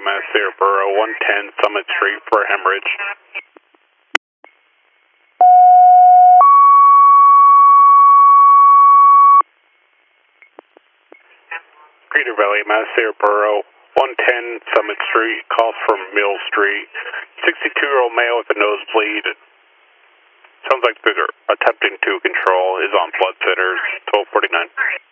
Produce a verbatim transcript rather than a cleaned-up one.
Mass Air Borough, one ten Summit Street for hemorrhage. Greater Valley, Mass Air Borough, one ten Summit Street, calls from Mill Street. sixty-two-year-old male with a nosebleed. Sounds like they're attempting to control, is on blood thinners, twelve forty-nine.